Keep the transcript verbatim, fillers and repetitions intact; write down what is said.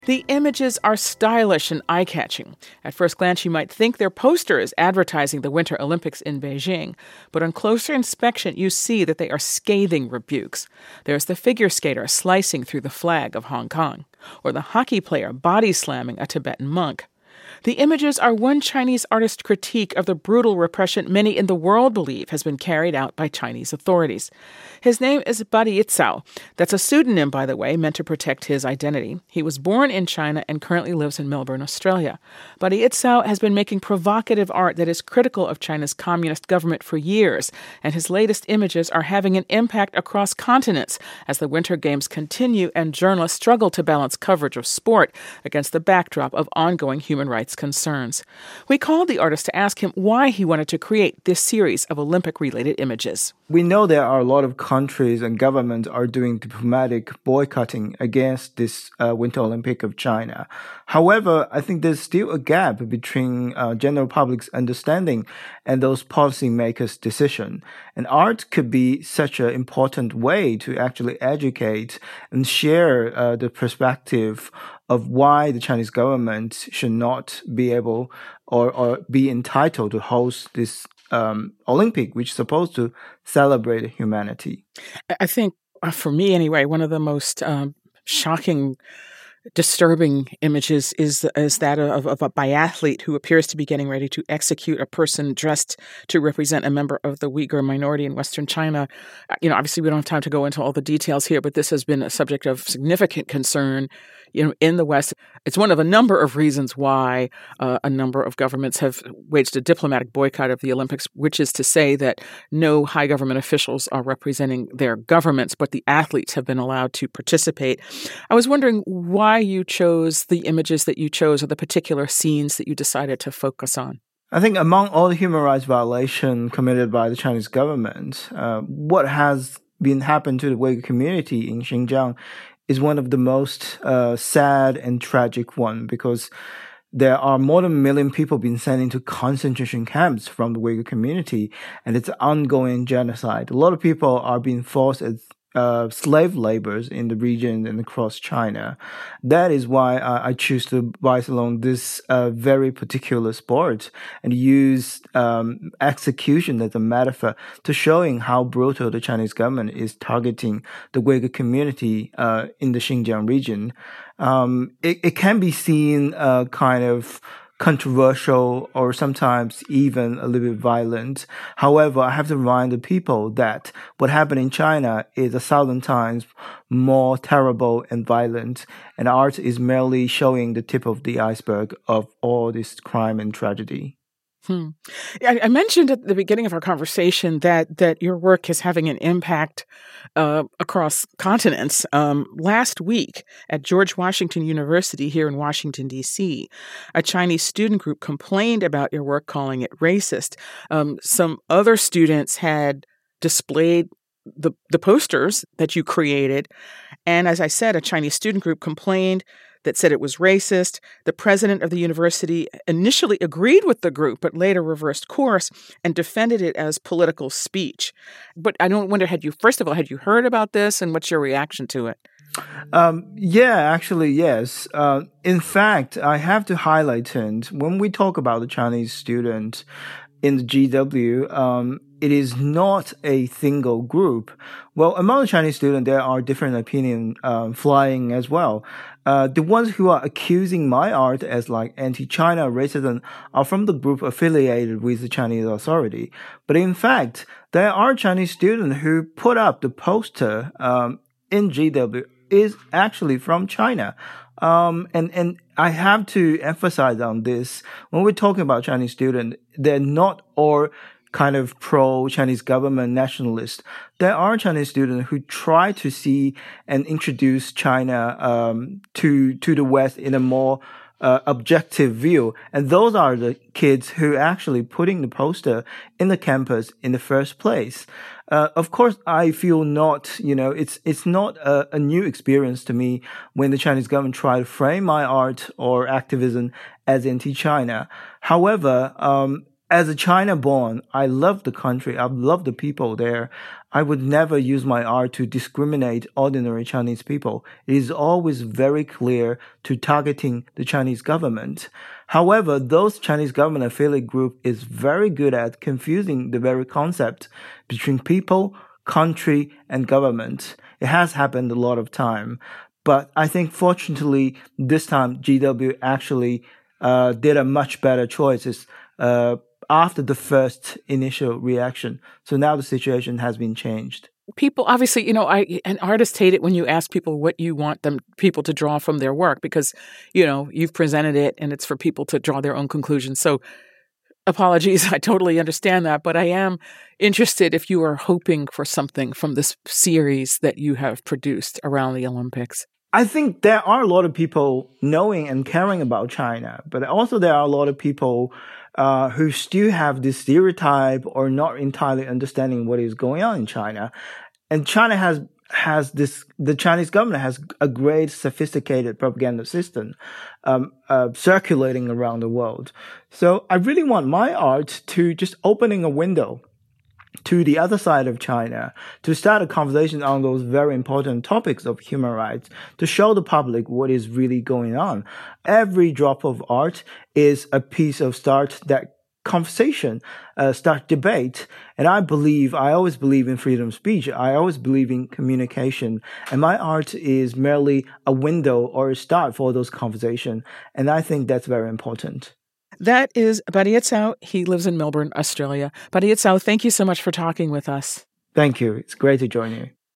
The images are stylish and eye-catching. At first glance, you might think they're posters advertising the Winter Olympics in Beijing, but on closer inspection, you see that they are scathing rebukes. There's the figure skater slicing through the flag of Hong Kong, or the hockey player body-slamming a Tibetan monk. The images are one Chinese artist's critique of the brutal repression many in the world believe has been carried out by Chinese authorities. His name is Badi Yitzhao. That's a pseudonym, by the way, meant to protect his identity. He was born in China and currently lives in Melbourne, Australia. Badi Yitzhao has been making provocative art that is critical of China's communist government for years, and his latest images are having an impact across continents as the Winter Games continue and journalists struggle to balance coverage of sport against the backdrop of ongoing human rights concerns. We called the artist to ask him why he wanted to create this series of Olympic-related images. We know there are a lot of countries and governments are doing diplomatic boycotting against this uh, Winter Olympic of China. However, I think there's still a gap between uh, general public's understanding and those policymakers' decision. And art could be such an important way to actually educate and share uh, the perspective of why the Chinese government should not be able or, or be entitled to host this um, Olympic, which is supposed to celebrate humanity. I think, uh, for me anyway, one of the most um, shocking, disturbing images is is that of, of a biathlete who appears to be getting ready to execute a person dressed to represent a member of the Uyghur minority in Western China. You know, obviously we don't have time to go into all the details here, but this has been a subject of significant concern, you know, in the West. It's one of a number of reasons why uh, a number of governments have waged a diplomatic boycott of the Olympics, which is to say that no high government officials are representing their governments, but the athletes have been allowed to participate. I was wondering why you chose the images that you chose or the particular scenes that you decided to focus on. I think among all the human rights violations committed by the Chinese government, uh, what has been happened to the Uyghur community in Xinjiang is one of the most uh, sad and tragic one, because there are more than a million people being sent into concentration camps from the Uyghur community, and it's ongoing genocide. A lot of people are being forced as uh, slave laborers in the region and across China. That is why I, I choose to advise along this uh, very particular sport and use um, execution as a metaphor to showing how brutal the Chinese government is targeting the Uyghur community uh, in the Xinjiang region. Um, it, it can be seen uh, kind of controversial or sometimes even a little bit violent. However, I have to remind the people that what happened in China is a thousand times more terrible and violent, and art is merely showing the tip of the iceberg of all this crime and tragedy. Hmm. I, I mentioned at the beginning of our conversation that that your work is having an impact uh, across continents. Um, last week at George Washington University here in Washington, D C, a Chinese student group complained about your work, calling it racist. Um, some other students had displayed the, the posters that you created. And as I said, a Chinese student group complained that said it was racist. The president of the university initially agreed with the group, but later reversed course and defended it as political speech. But I don't wonder, had you, first of all, had you heard about this, and what's your reaction to it? Um, yeah, actually, yes. Uh, in fact, I have to highlight it. When we talk about the Chinese student in the G W, um, it is not a single group. Well, among the Chinese students, there are different opinions um, flying as well. Uh, the ones who are accusing my art as like anti-China racism are from the group affiliated with the Chinese authority. But in fact, there are Chinese students who put up the poster um, in G W is actually from China. Um, and, and I have to emphasize on this. When we're talking about Chinese students, they're not all kind of pro-Chinese government nationalists. There are Chinese students who try to see and introduce China um, to to the West in a more uh, objective view. And those are the kids who actually putting the poster in the campus in the first place. Uh, of course, I feel not, you know, it's it's not a, a new experience to me when the Chinese government try to frame my art or activism as anti-China. However, um, as a China born, I love the country. I love the people there. I would never use my art to discriminate ordinary Chinese people. It is always very clear to targeting the Chinese government. However, those Chinese government affiliate group is very good at confusing the very concept between people, country, and government. It has happened a lot of time. But I think fortunately, this time G W actually uh, did a much better choice uh, after the first initial reaction. So now the situation has been changed. People, obviously, you know, I an artist hate it when you ask people what you want them people to draw from their work because, you know, you've presented it and it's for people to draw their own conclusions. So apologies, I totally understand that. But I am interested if you are hoping for something from this series that you have produced around the Olympics. I think there are a lot of people knowing and caring about China, but also there are a lot of people uh, who still have this stereotype or not entirely understanding what is going on in China. And China has has this, the Chinese government has a great sophisticated propaganda system um, uh, circulating around the world. So I really want my art to just opening a window to the other side of China, to start a conversation on those very important topics of human rights, to show the public what is really going on. Every drop of art is a piece of start that conversation, uh, start debate. And I believe, I always believe in freedom of speech. I always believe in communication. And my art is merely a window or a start for those conversations. And I think that's very important. That is Badiat Cao. He lives in Melbourne, Australia. Badiat Cao, thank you so much for talking with us. Thank you. It's great to join you.